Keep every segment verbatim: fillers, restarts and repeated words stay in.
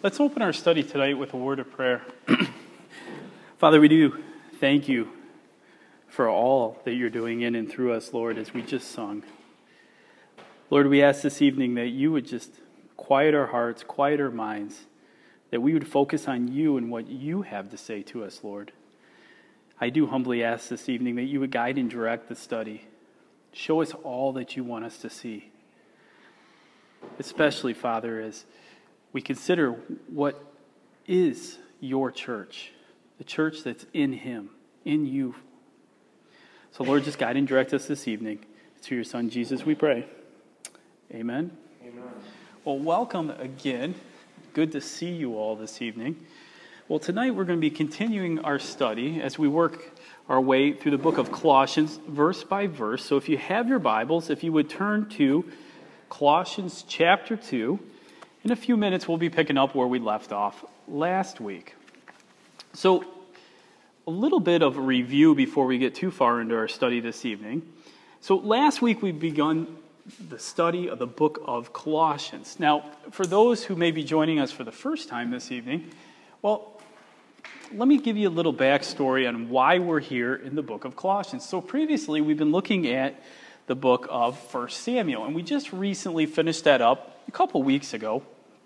Let's open our study tonight with a word of prayer. Father, we do thank you for all that you're doing in and through us, Lord, as we just sung. Lord, we ask this evening that you would just quiet our hearts, quiet our minds, that we would focus on you and what you have to say to us, Lord. I do humbly ask this evening that you would guide and direct the study. Show us all that you want us to see. Especially, Father, as we consider what is your church, the church that's in him, in you. So, Lord, just guide and direct us this evening. Through your Son, Jesus, we pray. Amen. Amen. Well, welcome again. Good to see you all this evening. Well, tonight we're going to be continuing our study as we work our way through the book of Colossians, verse by verse. So if you have your Bibles, if you would turn to Colossians chapter two. In a few minutes, we'll be picking up where we left off last week. So, a little bit of a review before we get too far into our study this evening. So, last week we begun the study of the book of Colossians. Now, for those who may be joining us for the first time this evening, well, let me give you a little backstory on why we're here in the book of Colossians. So, previously, we've been looking at the book of First Samuel, and we just recently finished that up a couple weeks ago.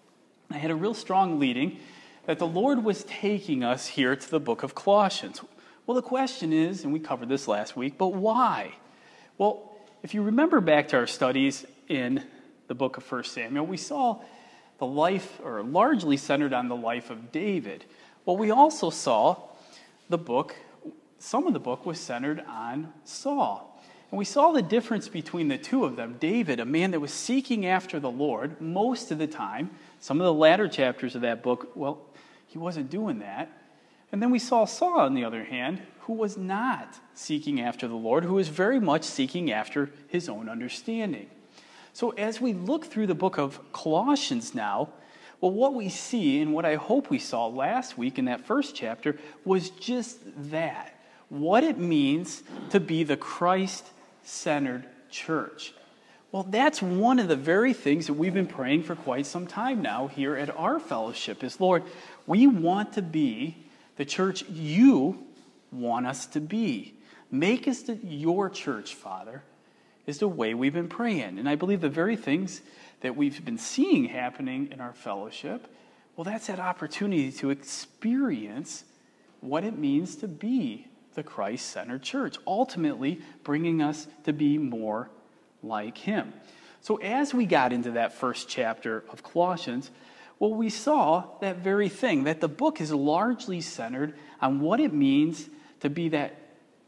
I had a real strong leading that the Lord was taking us here to the book of Colossians. Well, the question is, and we covered this last week, but why? Well, if you remember back to our studies in the book of First Samuel, we saw the life, or largely centered on the life of David. Well, we also saw the book, some of the book was centered on Saul. And we saw the difference between the two of them. David, a man that was seeking after the Lord most of the time. Some of the latter chapters of that book, well, he wasn't doing that. And then we saw Saul, on the other hand, who was not seeking after the Lord, who was very much seeking after his own understanding. So as we look through the book of Colossians now, well, what we see, and what I hope we saw last week in that first chapter, was just that. What it means to be the Christ-centered church. Well, that's one of the very things that we've been praying for quite some time now here at our fellowship is, Lord, we want to be the church you want us to be. Make us the, your church, Father, is the way we've been praying. And I believe the very things that we've been seeing happening in our fellowship, well, that's that opportunity to experience what it means to be the Christ-centered church, ultimately bringing us to be more like him. So as we got into that first chapter of Colossians, well, we saw that very thing, that the book is largely centered on what it means to be that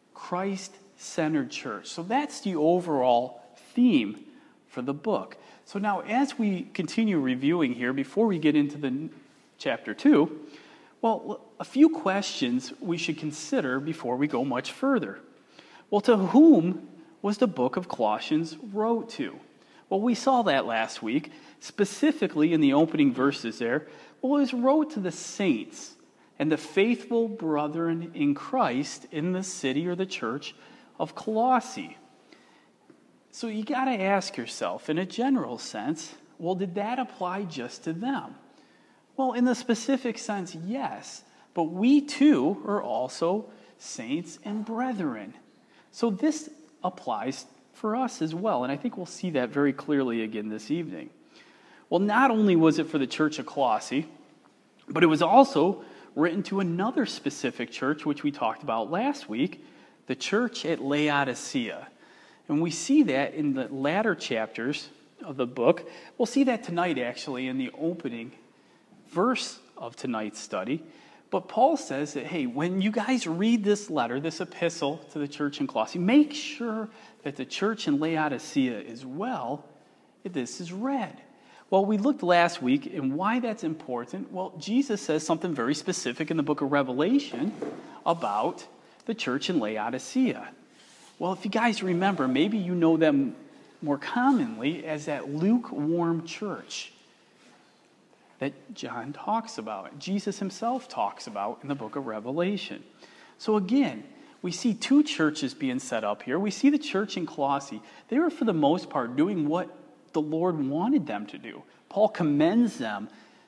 Christ-centered church. So that's the overall theme for the book. So now as we continue reviewing here, before we get into the chapter two, well, a few questions we should consider before we go much further. Well, to whom was the book of Colossians wrote to? Well, we saw that last week, specifically in the opening verses there. Well, it was wrote to the saints and the faithful brethren in Christ in the city or the church of Colossae. So you got to ask yourself, in a general sense, well, did that apply just to them? Well, in the specific sense, yes. But we too are also saints and brethren. So this applies for us as well. And I think we'll see that very clearly again this evening. Well, not only was it for the church of Colossae, but it was also written to another specific church, which we talked about last week, the church at Laodicea. And we see that in the latter chapters of the book. We'll see that tonight, actually, in the opening verse of tonight's study. But Paul says that, hey, when you guys read this letter, this epistle to the church in Colossae, make sure that the church in Laodicea as well, that this is read. Well, we looked last week, and why that's important. Well, Jesus says something very specific in the book of Revelation about the church in Laodicea. Well, if you guys remember, maybe you know them more commonly as that lukewarm church that John talks about, Jesus himself talks about in the book of Revelation. So again, we see two churches being set up here. We see the church in Colossae. They were, for the most part, doing what the Lord wanted them to do. Paul commends them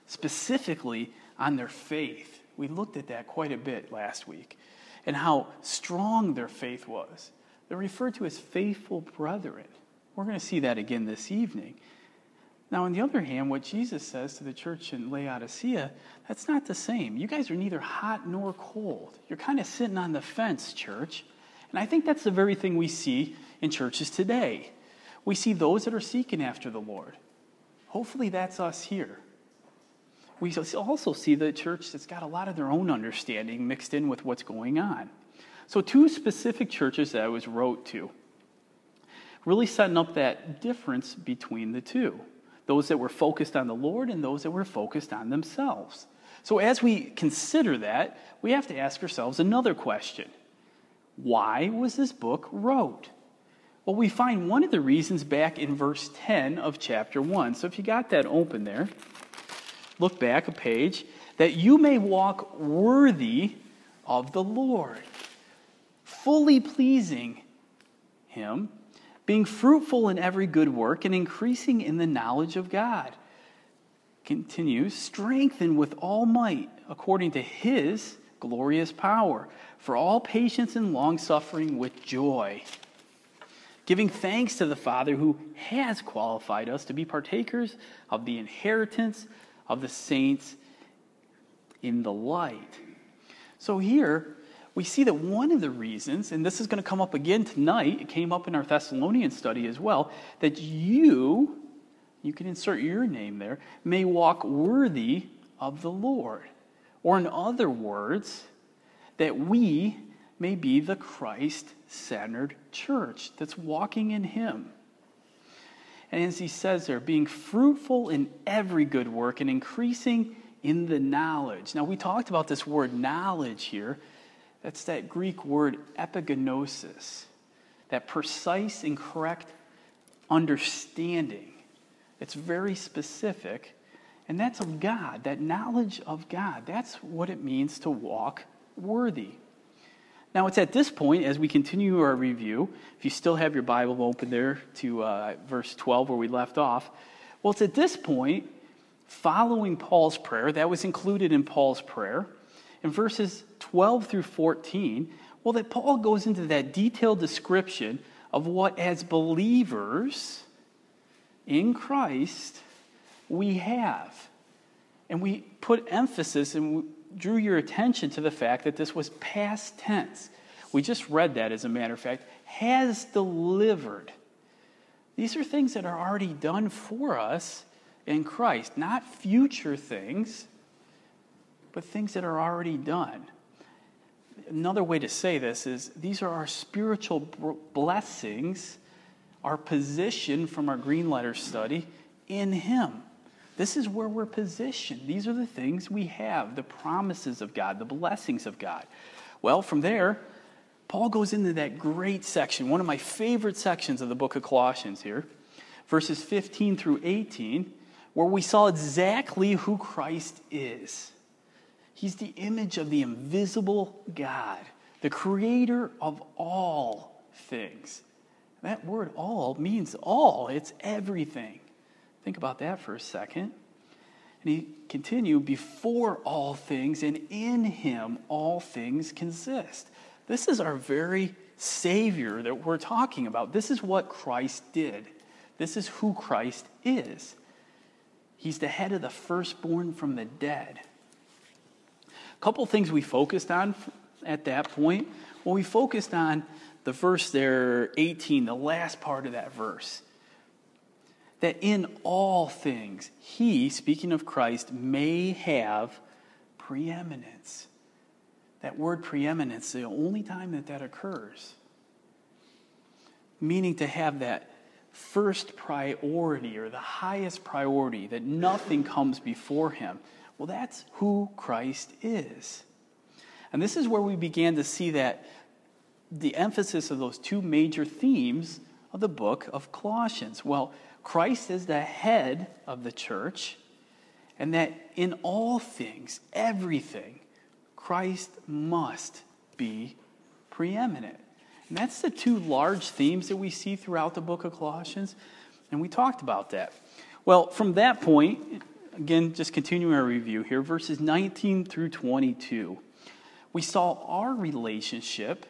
specifically on their faith. We looked at that quite a bit last week, and how strong their faith was. They're referred to as faithful brethren. We're going to see that again this evening. Now, on the other hand, what Jesus says to the church in Laodicea, that's not the same. You guys are neither hot nor cold. You're kind of sitting on the fence, church. And I think that's the very thing we see in churches today. We see those that are seeking after the Lord. Hopefully that's us here. We also see the church that's got a lot of their own understanding mixed in with what's going on. So two specific churches that I was wrote to, really setting up that difference between the two. Those that were focused on the Lord and those that were focused on themselves. So as we consider that, we have to ask ourselves another question. Why was this book wrote? Well, we find one of the reasons back in verse ten of chapter one. So if you got that open there, look back a page. That you may walk worthy of the Lord, fully pleasing him, being fruitful in every good work and increasing in the knowledge of God. Continues, strengthened with all might according to his glorious power, for all patience and long-suffering with joy, giving thanks to the Father who has qualified us to be partakers of the inheritance of the saints in the light. So here, we see that one of the reasons, and this is going to come up again tonight, it came up in our Thessalonian study as well, that you, you can insert your name there, may walk worthy of the Lord. Or in other words, that we may be the Christ-centered church that's walking in him. And as he says there, being fruitful in every good work and increasing in the knowledge. Now, we talked about this word knowledge here. That's that Greek word epignosis, that precise and correct understanding. It's very specific, and that's of God, that knowledge of God. That's what it means to walk worthy. Now, it's at this point, as we continue our review, if you still have your Bible open there to uh, verse twelve where we left off, well, it's at this point, following Paul's prayer, that was included in Paul's prayer, in verses twelve through fourteen, well, that Paul goes into that detailed description of what, as believers in Christ, we have. And we put emphasis and drew your attention to the fact that this was past tense. We just read that, as a matter of fact, has delivered. These are things that are already done for us in Christ, not future things, but things that are already done. Another way to say this is these are our spiritual blessings, our position from our green letter study in him. This is where we're positioned. These are the things we have, the promises of God, the blessings of God. Well, from there, Paul goes into that great section, one of my favorite sections of the book of Colossians here, verses fifteen through eighteen, where we saw exactly who Christ is. He's the image of the invisible God, the creator of all things. That word all means all. It's everything. Think about that for a second. And he continued, before all things, and in him all things consist. This is our very Savior that we're talking about. This is what Christ did. This is who Christ is. He's the head of the firstborn from the dead. A couple things we focused on at that point. Well, we focused on the verse there, eighteen, the last part of that verse. That in all things, he, speaking of Christ, may have preeminence. That word preeminence, the only time that that occurs. Meaning to have that first priority or the highest priority, that nothing comes before him. Well, that's who Christ is. And this is where we began to see that the emphasis of those two major themes of the book of Colossians. Well, Christ is the head of the church, and that in all things, everything, Christ must be preeminent. And that's the two large themes that we see throughout the book of Colossians, and we talked about that. Well, from that point, again, just continuing our review here, verses nineteen through twenty-two. We saw our relationship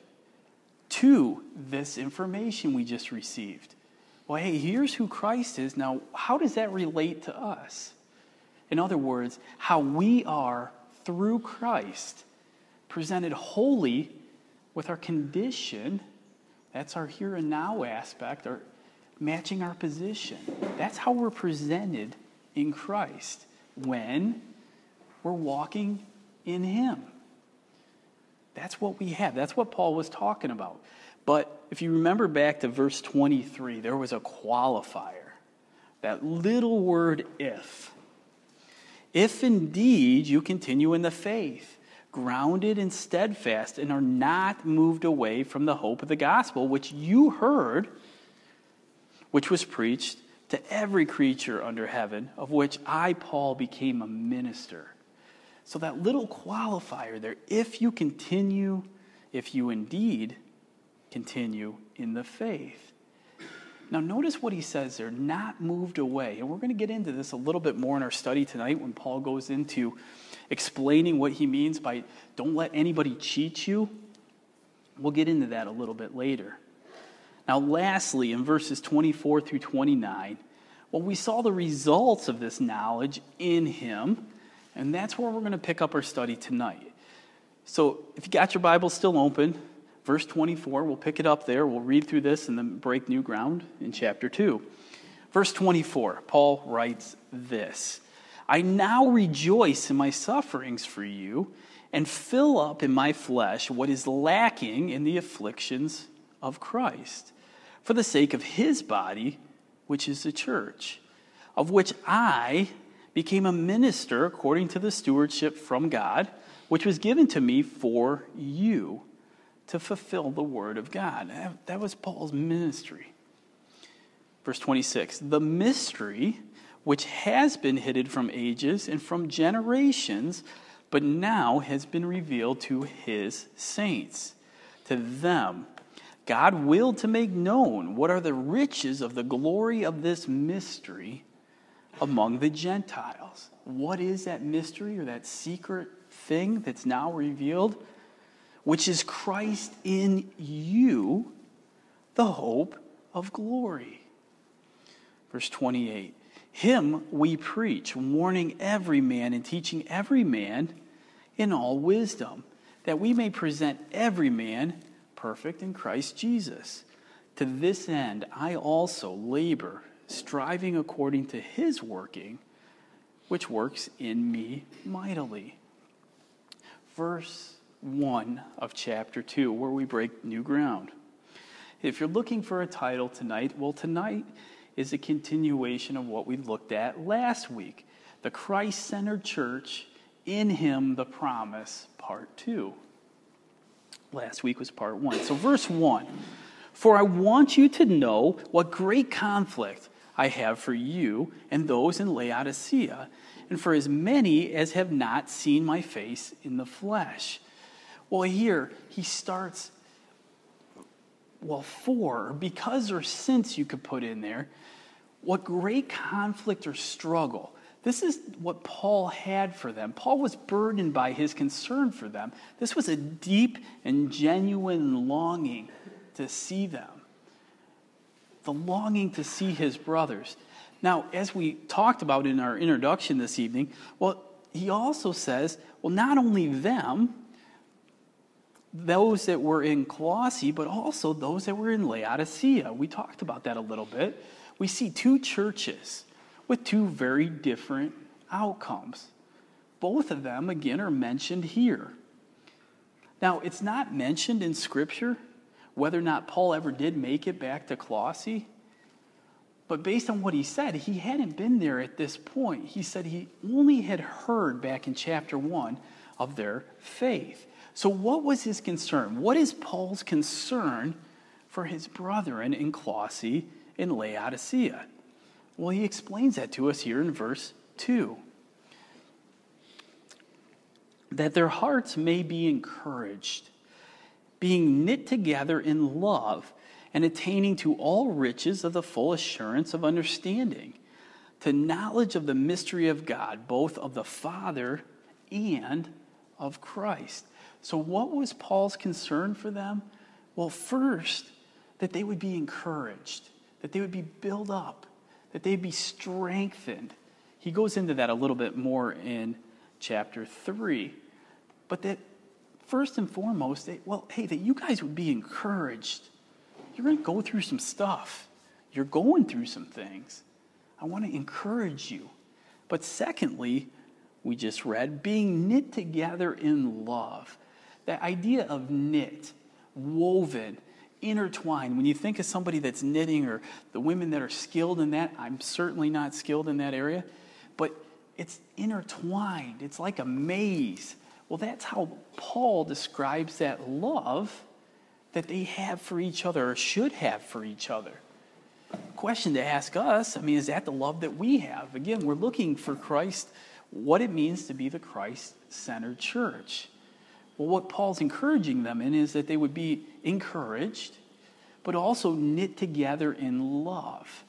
to this information we just received. Well, hey, here's who Christ is. Now, how does that relate to us? In other words, how we are, through Christ, presented wholly with our condition. That's our here and now aspect, or matching our position. That's how we're presented in Christ when we're walking in Him. That's what we have. That's what Paul was talking about. But if you remember back to verse twenty-three, there was a qualifier. That little word if. If indeed you continue in the faith, grounded and steadfast, and are not moved away from the hope of the gospel, which you heard, which was preached to every creature under heaven, of which I, Paul, became a minister. So that little qualifier there, if you continue, if you indeed continue in the faith. Now notice what he says there, not moved away. And we're going to get into this a little bit more in our study tonight when Paul goes into explaining what he means by don't let anybody cheat you. We'll get into that a little bit later. Now lastly, in verses twenty-four through twenty-nine, well, we saw the results of this knowledge in him, and that's where we're going to pick up our study tonight. So if you got your Bible still open, verse twenty-four, we'll pick it up there. We'll read through this and then break new ground in chapter two. Verse twenty-four, Paul writes this: I now rejoice in my sufferings for you and fill up in my flesh what is lacking in the afflictions of Christ, for the sake of his body, which is the church, of which I became a minister according to the stewardship from God, which was given to me for you to fulfill the word of God. That was Paul's ministry. Verse twenty-six, the mystery which has been hidden from ages and from generations, but now has been revealed to his saints. To them, God willed to make known what are the riches of the glory of this mystery among the Gentiles. What is that mystery or that secret thing that's now revealed? Which is Christ in you, the hope of glory. Verse twenty-eight, him we preach, warning every man and teaching every man in all wisdom, that we may present every man perfect in Christ Jesus. To this end I also labor, striving according to his working, which works in me mightily. Verse one of chapter two, where we break new ground. If you're looking for a title tonight, well, tonight is a continuation of what we looked at last week. The Christ-centered church, in him the promise, part two. Last week was part one. So verse one, for I want you to know what great conflict I have for you and those in Laodicea, and for as many as have not seen my face in the flesh. Well, here he starts, well, for, because or since you could put in there, what great conflict or struggle. This is what Paul had for them. Paul was burdened by his concern for them. This was a deep and genuine longing to see them. The longing to see his brothers. Now, as we talked about in our introduction this evening, well, he also says, well, not only them, those that were in Colossae, but also those that were in Laodicea. We talked about that a little bit. We see two churches with two very different outcomes. Both of them, again, are mentioned here. Now, it's not mentioned in Scripture whether or not Paul ever did make it back to Colossae, but based on what he said, he hadn't been there at this point. He said he only had heard back in chapter one of their faith. So what was his concern? What is Paul's concern for his brethren in Colossae, in Laodicea? Well, he explains that to us here in verse two. That their hearts may be encouraged, being knit together in love, and attaining to all riches of the full assurance of understanding, to knowledge of the mystery of God, both of the Father and of Christ. So what was Paul's concern for them? Well, first, that they would be encouraged, that they would be built up, that they'd be strengthened. He goes into that a little bit more in chapter three. But that first and foremost, that, well, hey, that you guys would be encouraged. You're going to go through some stuff. You're going through some things. I want to encourage you. But secondly, we just read, being knit together in love. That idea of knit, woven, intertwined. When you think of somebody that's knitting or the women that are skilled in that, I'm certainly not skilled in that area, but it's intertwined. It's like a maze. Well, that's how Paul describes that love that they have for each other or should have for each other. Question to ask us, I mean, is that the love that we have? Again, we're looking for Christ, what it means to be the Christ-centered church. Well, what Paul's encouraging them in is that they would be encouraged, but also knit together in love.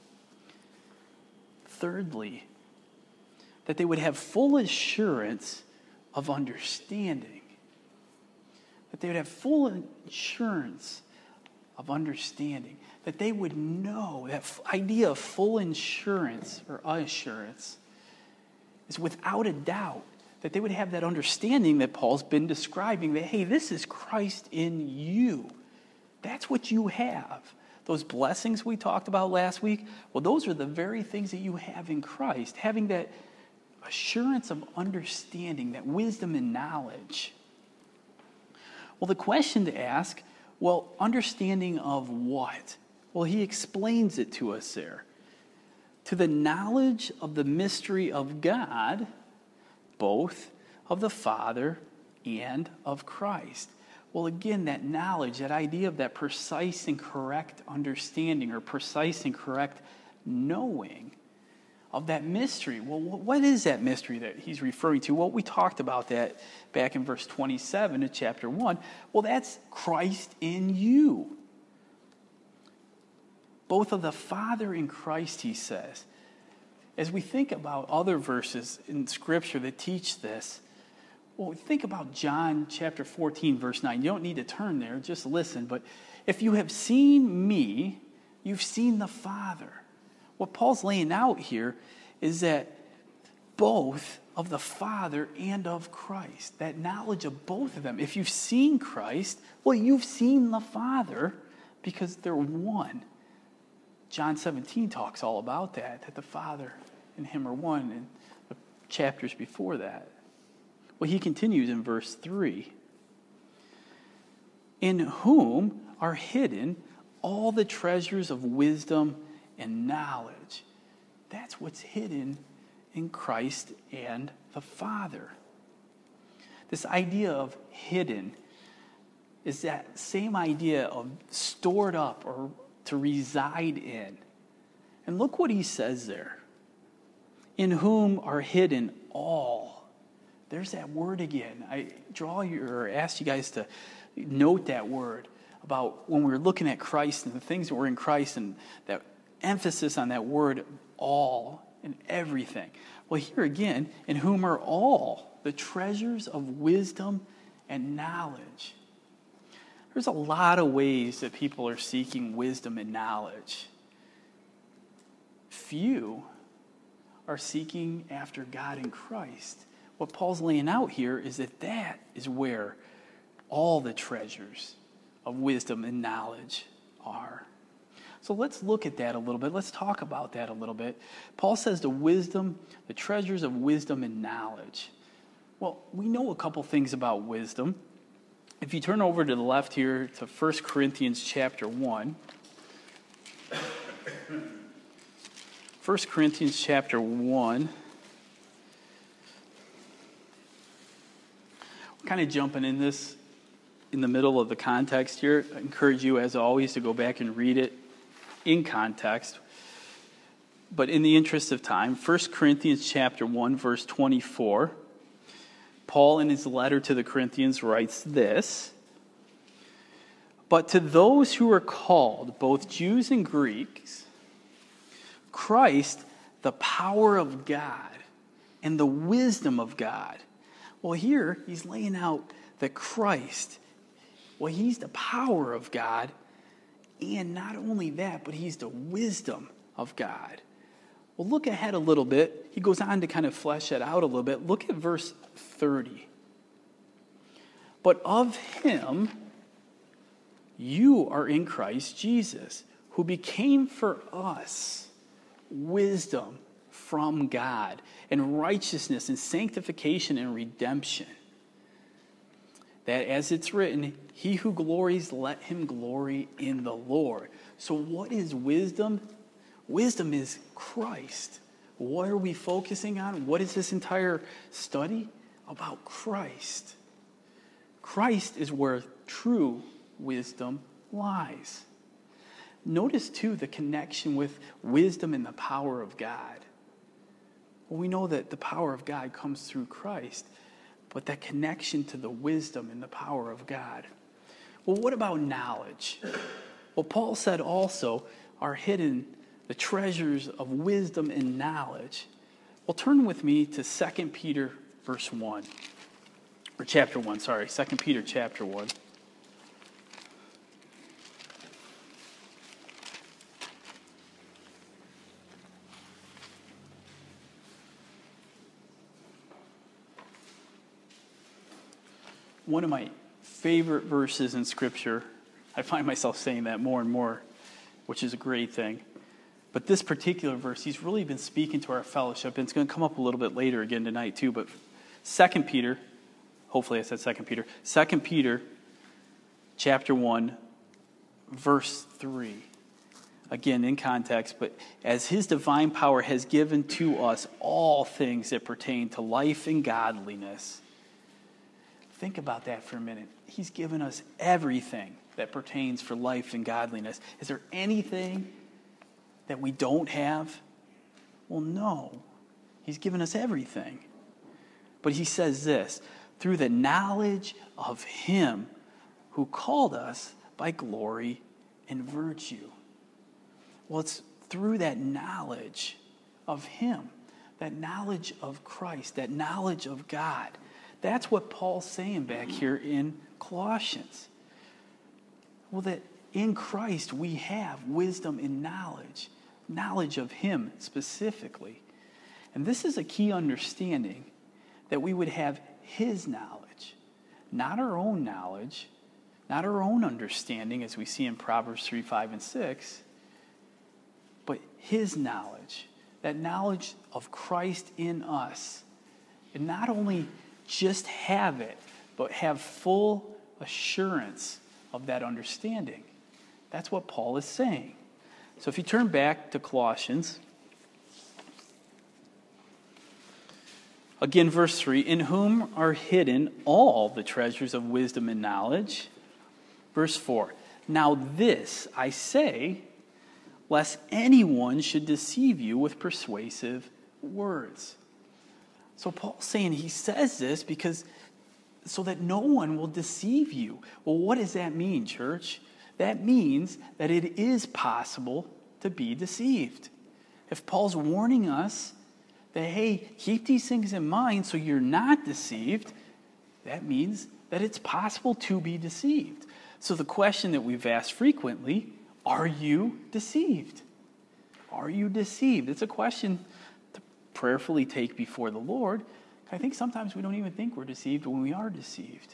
Thirdly, that they would have full assurance of understanding. That they would have full assurance of understanding. That they would know, that idea of full insurance or assurance is without a doubt that they would have that understanding that Paul's been describing, that, hey, this is Christ in you. That's what you have. Those blessings we talked about last week, well, those are the very things that you have in Christ. Having that assurance of understanding, that wisdom and knowledge. Well, the question to ask, well, understanding of what? Well, he explains it to us there. To the knowledge of the mystery of God, both of the Father and of Christ. Well, again, that knowledge, that idea of that precise and correct understanding or precise and correct knowing of that mystery. Well, what is that mystery that he's referring to? Well, we talked about that back in verse twenty-seven of chapter one. Well, that's Christ in you. Both of the Father and Christ, he says. As we think about other verses in Scripture that teach this, well, think about John chapter fourteen, verse nine. You don't need to turn there, just listen. But if you have seen me, you've seen the Father. What Paul's laying out here is that both of the Father and of Christ, that knowledge of both of them. If you've seen Christ, well, you've seen the Father because they're one. John seventeen talks all about that, that the Father and him are one, and the chapters before that. Well, he continues in verse three. In whom are hidden all the treasures of wisdom and knowledge. That's what's hidden in Christ and the Father. This idea of hidden is that same idea of stored up or to reside in. And look what he says there. In whom are hidden all. There's that word again. I draw you or ask you guys to note that word about when we're looking at Christ and the things that were in Christ and that emphasis on that word all and everything. Well, here again, in whom are all the treasures of wisdom and knowledge. There's a lot of ways that people are seeking wisdom and knowledge. Few are seeking after God in Christ. What Paul's laying out here is that that is where all the treasures of wisdom and knowledge are. So let's look at that a little bit. Let's talk about that a little bit. Paul says the wisdom, the treasures of wisdom and knowledge. Well, we know a couple things about wisdom. If you turn over to the left here to First Corinthians chapter one. First Corinthians chapter one. We're kind of jumping in this in the middle of the context here. I encourage you, as always, to go back and read it in context. But in the interest of time, First Corinthians chapter one, verse twenty-four. Paul, in his letter to the Corinthians, writes this. But to those who are called, both Jews and Greeks, Christ the power of God and the wisdom of God. Well, here he's laying out that Christ, well, he's the power of God, and not only that, but he's the wisdom of God. Well, look ahead a little bit. He goes on to kind of flesh it out a little bit. Look at verse thirty. But of him you are in Christ Jesus, who became for us wisdom from God, and righteousness and sanctification and redemption. That as it's written, he who glories, let him glory in the Lord. So what is wisdom? Wisdom is Christ. What are we focusing on? What is this entire study? About Christ. Christ is where true wisdom lies. Notice, too, the connection with wisdom and the power of God. Well, we know that the power of God comes through Christ, but that connection to the wisdom and the power of God. Well, what about knowledge? Well, Paul said also are hidden the treasures of wisdom and knowledge. Well, turn with me to Second Peter verse one. Or chapter one, sorry. Second Peter chapter one. One of my favorite verses in Scripture. I find myself saying that more and more, which is a great thing. But this particular verse, he's really been speaking to our fellowship, and it's going to come up a little bit later again tonight too. But Second Peter, hopefully I said Second Peter, Second Peter, chapter one, verse three. Again, in context, but as his divine power has given to us all things that pertain to life and godliness. Think about that for a minute. He's given us everything that pertains for life and godliness. Is there anything that we don't have? Well, no. He's given us everything. But he says this, through the knowledge of him who called us by glory and virtue. Well, it's through that knowledge of him, that knowledge of Christ, that knowledge of God. That's what Paul's saying back here in Colossians. Well, that in Christ we have wisdom and knowledge, knowledge of him specifically. And this is a key understanding, that we would have his knowledge, not our own knowledge, not our own understanding as we see in Proverbs three, five, and six, but his knowledge, that knowledge of Christ in us. And not only just have it, but have full assurance of that understanding. That's what Paul is saying. So if you turn back to Colossians, again, verse three, in whom are hidden all the treasures of wisdom and knowledge. Verse four, now this I say, lest anyone should deceive you with persuasive words. So Paul's saying he says this because so that no one will deceive you. Well, what does that mean, church? That means that it is possible to be deceived. If Paul's warning us that, hey, keep these things in mind so you're not deceived, that means that it's possible to be deceived. So the question that we've asked frequently, are you deceived? Are you deceived? It's a question to prayerfully take before the Lord. I think sometimes we don't even think we're deceived when we are deceived.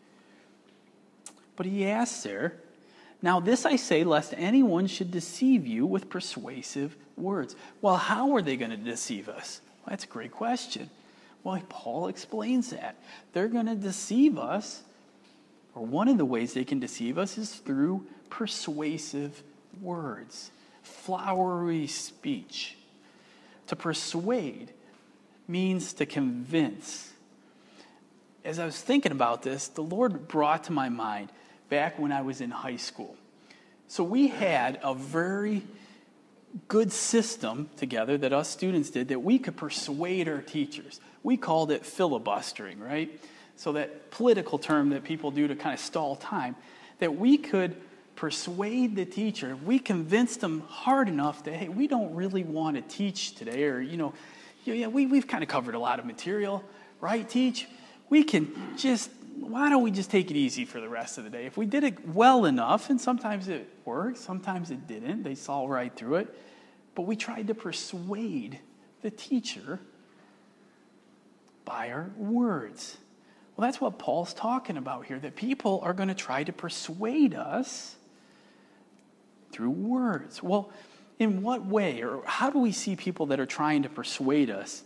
But he asks there, now this I say, lest anyone should deceive you with persuasive words. Well, how are they going to deceive us? Well, that's a great question. Well, Paul explains that. They're going to deceive us, or one of the ways they can deceive us is through persuasive words, flowery speech. To persuade means to convince. As I was thinking about this, the Lord brought to my mind back when I was in high school. So we had a very good system together that us students did that we could persuade our teachers. We called it filibustering, right? So that political term that people do to kind of stall time, that we could persuade the teacher, we convince them hard enough that, hey, we don't really want to teach today, or, you know, yeah, we, we've kind of covered a lot of material, right, teach? We can just, why don't we just take it easy for the rest of the day? If we did it well enough, and sometimes it worked, sometimes it didn't, they saw right through it, but we tried to persuade the teacher by our words. Well, that's what Paul's talking about here, that people are going to try to persuade us through words. Well, in what way, or how do we see people that are trying to persuade us?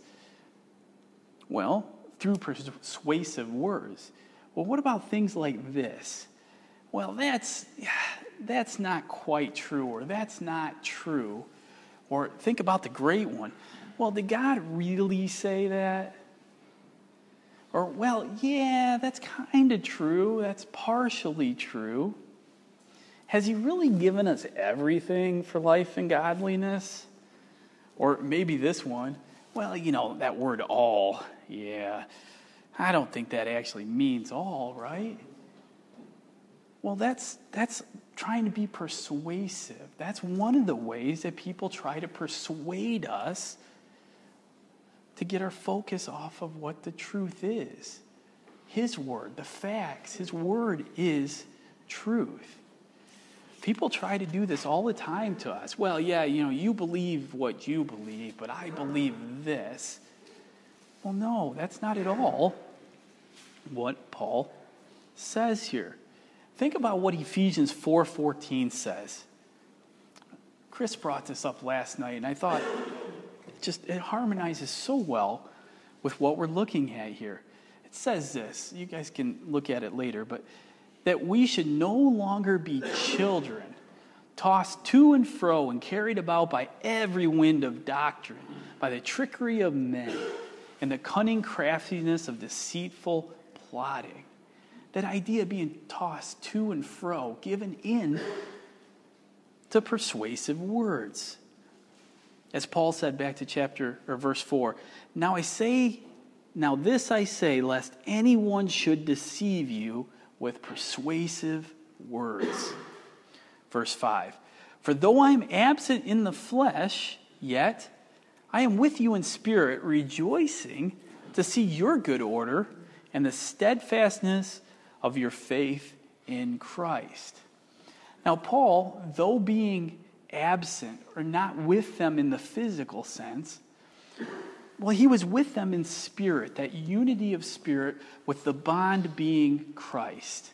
Well, through persuasive words. Well, what about things like this? Well, that's that's not quite true, or that's not true. Or think about the great one. Well, did God really say that? Or, well, yeah, that's kind of true. That's partially true. Has he really given us everything for life and godliness? Or maybe this one, well, you know, that word all, yeah, I don't think that actually means all, right? Well, that's that's trying to be persuasive. That's one of the ways that people try to persuade us to get our focus off of what the truth is. His word, the facts, his word is truth. People try to do this all the time to us. Well, yeah, you know, you believe what you believe, but I believe this. Well, no, that's not at all what Paul says here. Think about what Ephesians four fourteen says. Chris brought this up last night, and I thought it just it harmonizes so well with what we're looking at here. It says this. You guys can look at it later, but that we should no longer be children, tossed to and fro and carried about by every wind of doctrine, by the trickery of men, and the cunning craftiness of deceitful plotting. That idea of being tossed to and fro, given in to persuasive words. As Paul said back to chapter or verse four, now I say, now this I say, lest anyone should deceive you with persuasive words. Verse five, for though I am absent in the flesh, yet I am with you in spirit, rejoicing to see your good order and the steadfastness of your faith in Christ. Now, Paul, though being absent or not with them in the physical sense, well, he was with them in spirit, that unity of spirit with the bond being Christ.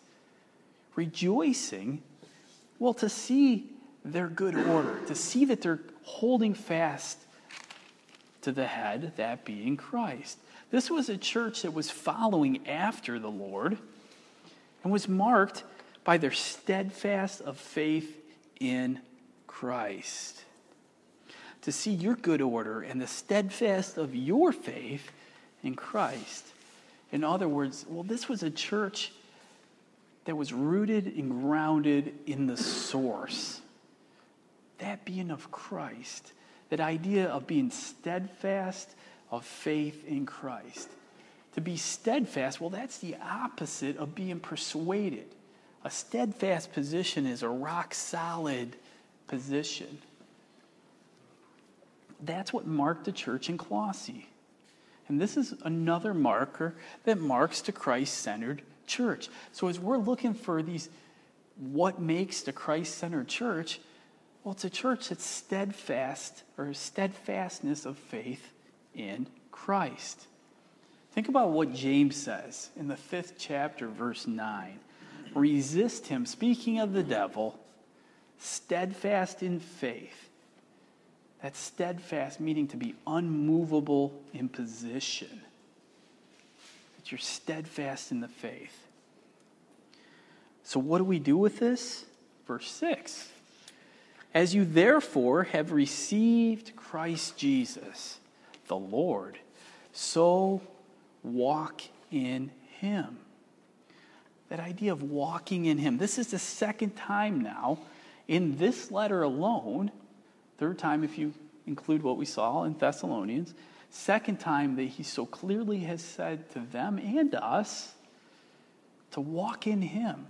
Rejoicing, well, to see their good order, to see that they're holding fast to the head, that being Christ. This was a church that was following after the Lord and was marked by their steadfast of faith in Christ. To see your good order and the steadfast of your faith in Christ. In other words, well, this was a church that was rooted and grounded in the source. That being of Christ. That idea of being steadfast of faith in Christ. To be steadfast, well, that's the opposite of being persuaded. A steadfast position is a rock-solid position. That's what marked the church in Colossae. And this is another marker that marks the Christ-centered church. So as we're looking for these, what makes the Christ-centered church, well, it's a church that's steadfast, or steadfastness of faith in Christ. Think about what James says in the fifth chapter, verse nine. Resist him, speaking of the devil, steadfast in faith. That's steadfast, meaning to be unmovable in position. That you're steadfast in the faith. So what do we do with this? Verse six. As you therefore have received Christ Jesus, the Lord, so walk in him. That idea of walking in him. This is the second time now in this letter alone, third time if you include what we saw in Thessalonians, second time that he so clearly has said to them and us to walk in him.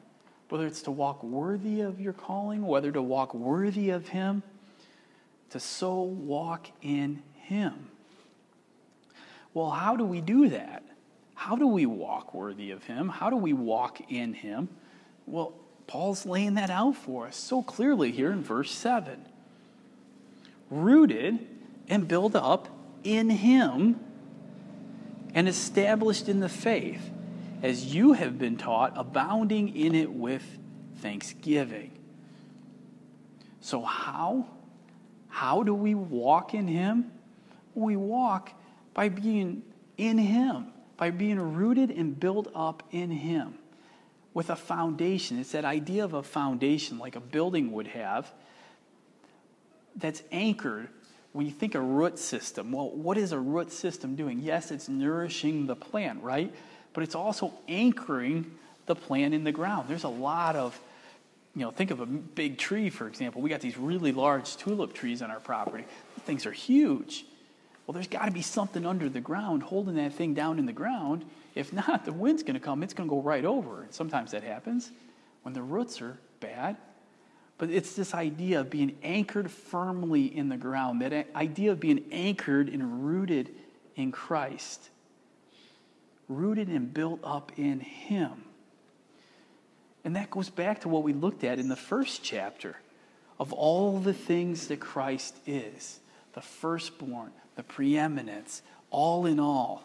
whether it's to walk worthy of your calling, whether to walk worthy of Him, to so walk in Him. Well, how do we do that? How do we walk worthy of Him? How do we walk in Him? Well, Paul's laying that out for us so clearly here in verse seven. Rooted and built up in Him and established in the faith, as you have been taught, abounding in it with thanksgiving. So how? How do we walk in Him? We walk by being in Him, by being rooted and built up in Him with a foundation. It's that idea of a foundation like a building would have that's anchored. When you think a root system, well, what is a root system doing? Yes, it's nourishing the plant, right? But it's also anchoring the plant in the ground. There's a lot of, you know, think of a big tree, for example. We got these really large tulip trees on our property. These things are huge. Well, there's got to be something under the ground holding that thing down in the ground. If not, the wind's going to come. It's going to go right over. And sometimes that happens when the roots are bad. But it's this idea of being anchored firmly in the ground, that idea of being anchored and rooted in Christ, rooted and built up in Him. And that goes back to what we looked at in the first chapter of all the things that Christ is, the firstborn, the preeminence, all in all.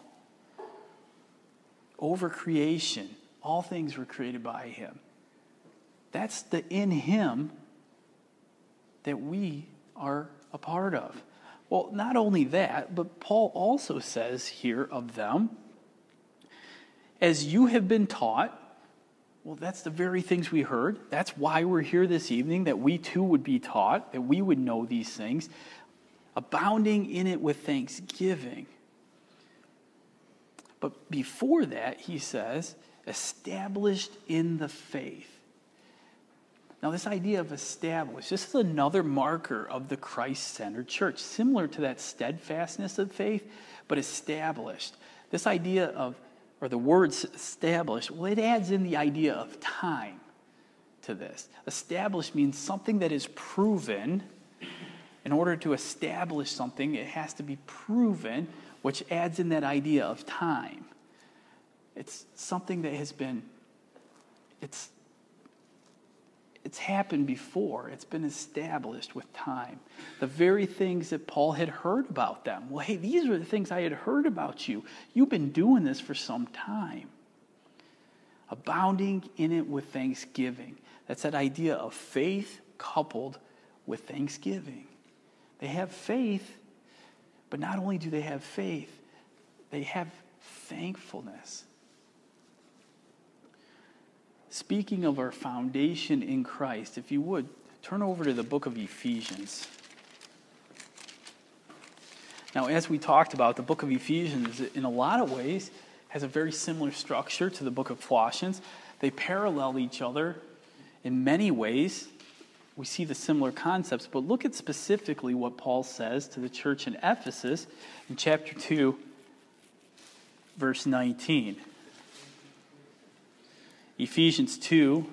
Over creation, all things were created by Him. That's the in Him that we are a part of. Well, not only that, but Paul also says here of them, as you have been taught. Well, that's the very things we heard. That's why we're here this evening, that we too would be taught, that we would know these things, abounding in it with thanksgiving. But before that, he says, established in the faith. Now, this idea of established, this is another marker of the Christ-centered church, similar to that steadfastness of faith, but established. This idea of, or the word established, well, it adds in the idea of time to this. Established means something that is proven. In order to establish something, it has to be proven, which adds in that idea of time. It's something that has been, it's It's happened before. It's been established with time. The very things that Paul had heard about them. Well, hey, these are the things I had heard about you. You've been doing this for some time. Abounding in it with thanksgiving. That's that idea of faith coupled with thanksgiving. They have faith, but not only do they have faith, they have thankfulness. Speaking of our foundation in Christ, if you would, turn over to the book of Ephesians. Now, as we talked about, the book of Ephesians, in a lot of ways, has a very similar structure to the book of Colossians. They parallel each other in many ways. We see the similar concepts, but look at specifically what Paul says to the church in Ephesus in chapter two, verse nineteen. Ephesians two,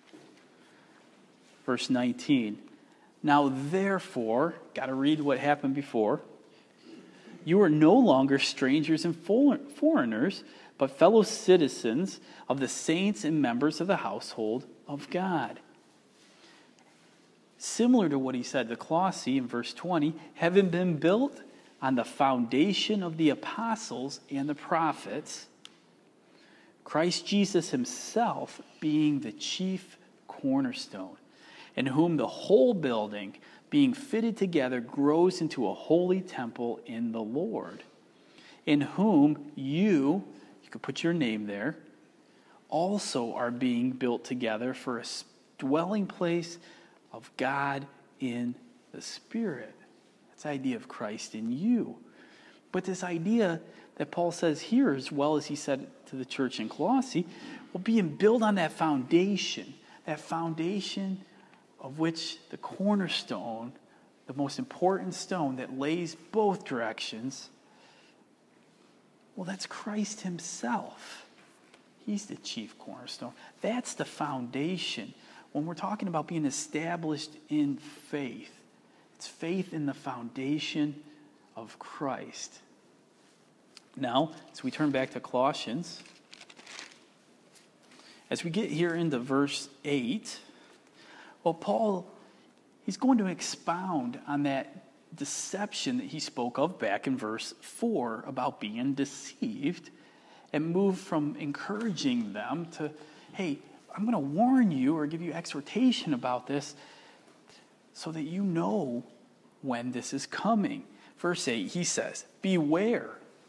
verse nineteen. Now therefore, got to read what happened before. You are no longer strangers and foreigners, but fellow citizens of the saints and members of the household of God. Similar to what he said to Colossae in verse twenty, having been built on the foundation of the apostles and the prophets, Christ Jesus himself being the chief cornerstone, in whom the whole building, being fitted together, grows into a holy temple in the Lord, in whom you, you could put your name there, also are being built together for a dwelling place of God in the Spirit. That's the idea of Christ in you. But this idea that Paul says here, as well as he said to the church in Colossae, will being built on that foundation, that foundation of which the cornerstone, the most important stone that lays both directions, well, that's Christ himself. He's the chief cornerstone. That's the foundation. When we're talking about being established in faith, it's faith in the foundation of Christ. Now, as we turn back to Colossians, as we get here into verse eight, well, Paul, he's going to expound on that deception that he spoke of back in verse four about being deceived, and move from encouraging them to, hey, I'm going to warn you or give you exhortation about this so that you know when this is coming. Verse eight, he says, beware,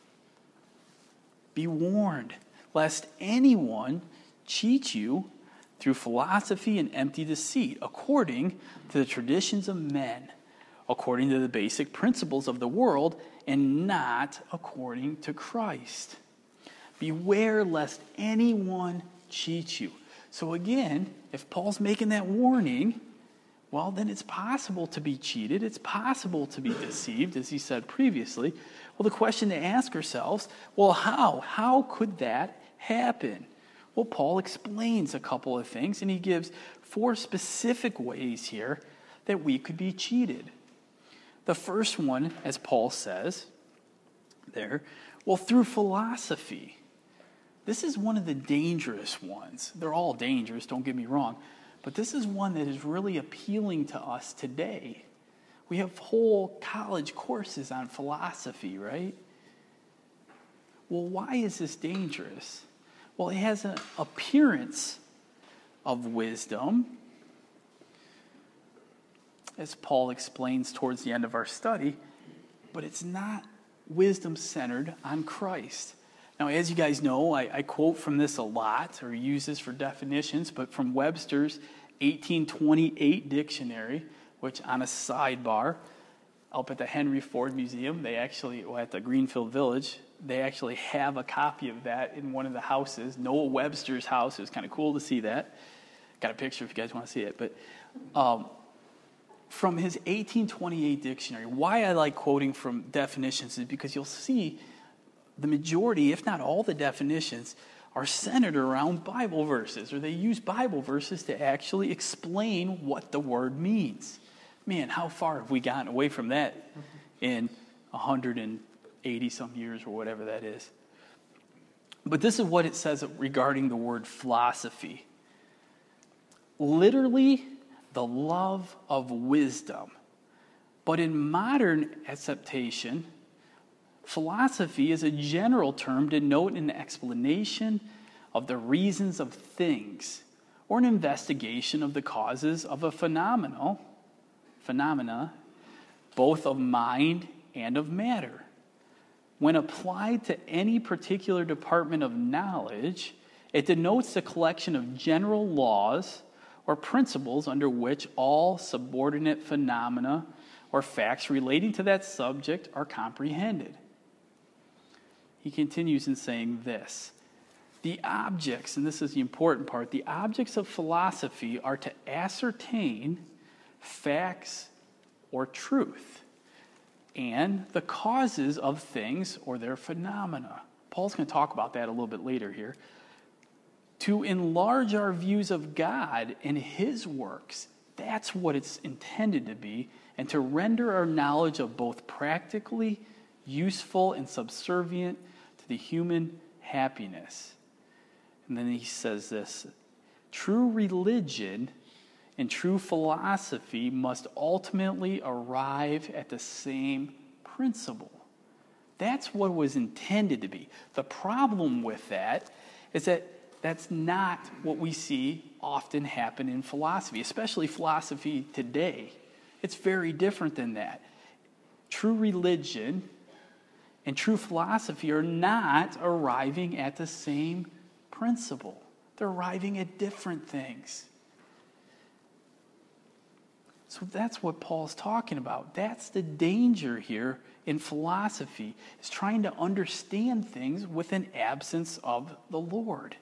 be warned, lest anyone cheat you through philosophy and empty deceit, according to the traditions of men, according to the basic principles of the world, and not according to Christ. Beware lest anyone cheat you. So again, if Paul's making that warning, well, then it's possible to be cheated. It's possible to be deceived, as he said previously. Well, the question to ask ourselves, well, how? How could that happen? Well, Paul explains a couple of things, and he gives four specific ways here that we could be cheated. The first one, as Paul says there, well, through philosophy. This is one of the dangerous ones. They're all dangerous, don't get me wrong. But this is one that is really appealing to us today. We have whole college courses on philosophy, right? Well, why is this dangerous? Well, it has an appearance of wisdom, as Paul explains towards the end of our study, but it's not wisdom centered on Christ. Now, as you guys know, I, I quote from this a lot, or use this for definitions, but from Webster's eighteen twenty-eight dictionary, which on a sidebar, up at the Henry Ford Museum, they actually, well, at the Greenfield Village, they actually have a copy of that in one of the houses, Noah Webster's house. It was kind of cool to see that. Got a picture if you guys want to see it. But um, from his eighteen twenty-eight dictionary, why I like quoting from definitions is because you'll see the majority, if not all the definitions, are centered around Bible verses, or they use Bible verses to actually explain what the word means. Man, how far have we gotten away from that in one hundred eighty some years or whatever that is? But this is what it says regarding the word philosophy. Literally, the love of wisdom. But in modern acceptation, philosophy is a general term to denote an explanation of the reasons of things, or an investigation of the causes of a phenomenal, phenomena, both of mind and of matter. When applied to any particular department of knowledge, it denotes the collection of general laws or principles under which all subordinate phenomena or facts relating to that subject are comprehended. He continues in saying this: the objects, and this is the important part, the objects of philosophy are to ascertain facts or truth, and the causes of things or their phenomena. Paul's going to talk about that a little bit later here. To enlarge our views of God and his works. That's what it's intended to be, and to render our knowledge of both practically useful and subservient to the human happiness. And then he says this: true religion and true philosophy must ultimately arrive at the same principle. That's what it was intended to be. The problem with that is that that's not what we see often happen in philosophy, especially philosophy today. It's very different than that. True religion and true philosophy are not arriving at the same principle. They're arriving at different things. So that's what Paul's talking about. That's the danger here in philosophy, is trying to understand things with an absence of the Lord.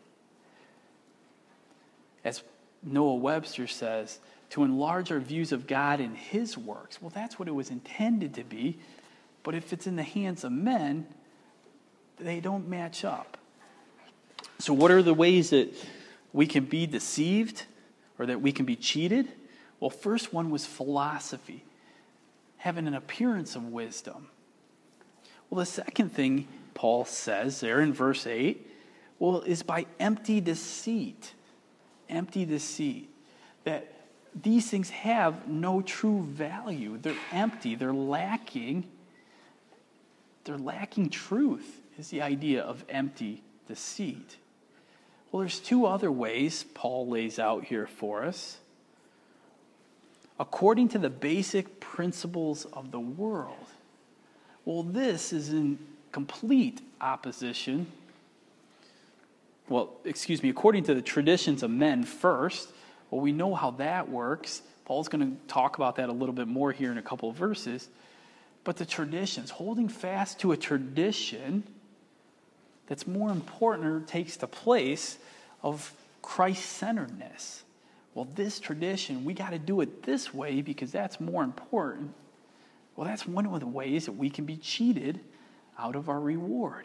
As Noah Webster says, to enlarge our views of God and his works. Well, that's what it was intended to be. But if it's in the hands of men, they don't match up. So what are the ways that we can be deceived or that we can be cheated? Well, first one was philosophy, having an appearance of wisdom. Well, the second thing Paul says there in verse eight, well, is by empty deceit. Empty deceit. That these things have no true value. They're empty. They're lacking. They're lacking truth is the idea of empty deceit. Well, there's two other ways Paul lays out here for us. According to the basic principles of the world. Well, this is in complete opposition. Well, excuse me, according to the traditions of men first. Well, we know how that works. Paul's going to talk about that a little bit more here in a couple of verses. But the traditions, holding fast to a tradition that's more important or takes the place of Christ-centeredness. Well, this tradition, we got to do it this way because that's more important. Well, that's one of the ways that we can be cheated out of our reward.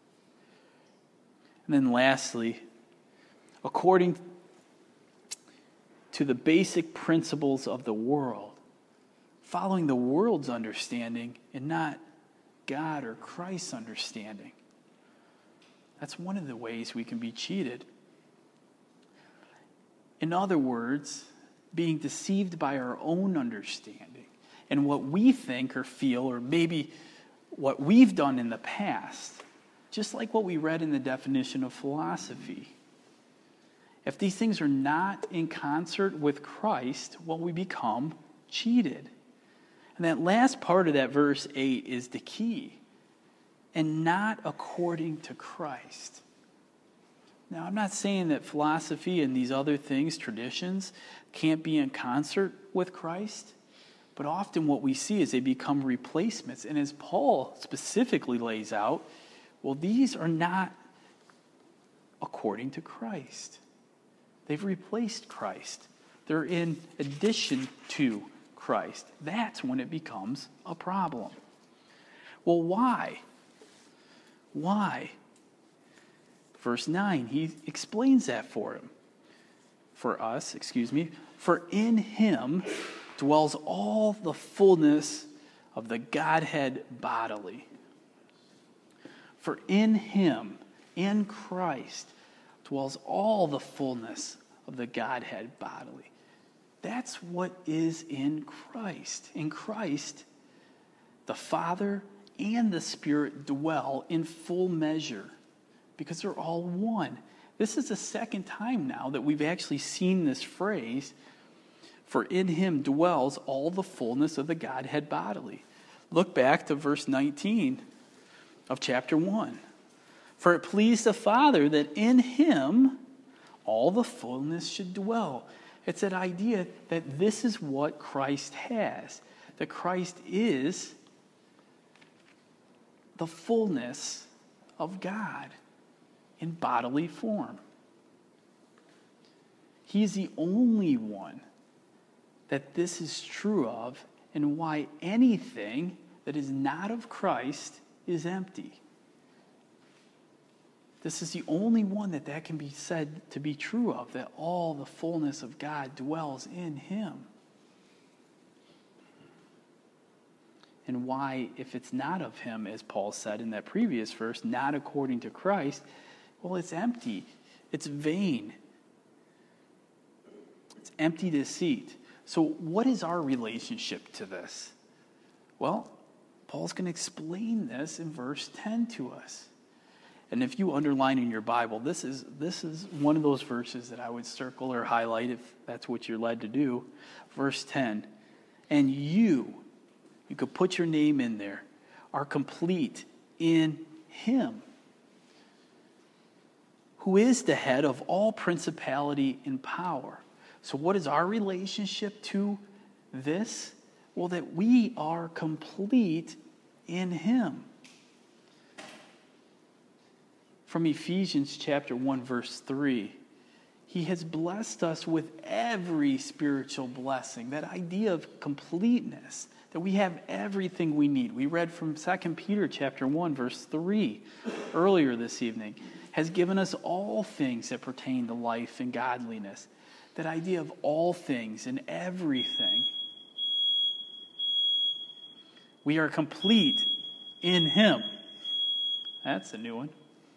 And then lastly, according to the basic principles of the world, following the world's understanding and not God or Christ's understanding. That's one of the ways we can be cheated. In other words, being deceived by our own understanding and what we think or feel, or maybe what we've done in the past, just like what we read in the definition of philosophy. If these things are not in concert with Christ, well, we become cheated. And that last part of that verse eight is the key. And not according to Christ. Now, I'm not saying that philosophy and these other things, traditions, can't be in concert with Christ. But often what we see is they become replacements. And as Paul specifically lays out, well, these are not according to Christ. They've replaced Christ. They're in addition to Christ. That's when it becomes a problem. Well, why? Why? Verse nine, he explains that for him. For us, excuse me. For in him dwells all the fullness of the Godhead bodily. For in him, in Christ, dwells all the fullness of the Godhead bodily. That's what is in Christ. In Christ, the Father and the Spirit dwell in full measure because they're all one. This is the second time now that we've actually seen this phrase, for in him dwells all the fullness of the Godhead bodily. Look back to verse nineteen of chapter one. For it pleased the Father that in him all the fullness should dwell. It's that idea that this is what Christ has. That Christ is the fullness of God in bodily form. He's the only one that this is true of, and why anything that is not of Christ is empty. This is the only one that that can be said to be true of, that all the fullness of God dwells in him. And why, if it's not of him, as Paul said in that previous verse, not according to Christ, well, it's empty. It's vain. It's empty deceit. So what is our relationship to this? Well, Paul's going to explain this in verse ten to us. And if you underline in your Bible, this is this is one of those verses that I would circle or highlight if that's what you're led to do. Verse ten. And you, you could put your name in there, are complete in him, who is the head of all principality and power. So what is our relationship to this? Well, that we are complete in him. From Ephesians chapter one, verse three, he has blessed us with every spiritual blessing. That idea of completeness, that we have everything we need. We read from Second Peter chapter one, verse three earlier this evening. has given us all things that pertain to life and godliness. That idea of all things and everything. We are complete in him. That's a new one.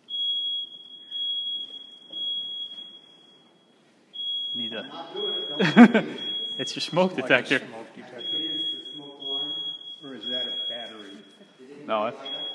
Need a. It's your smoke detector. Smoke detector. Is the smoke alarm? Or is that a battery? No, it-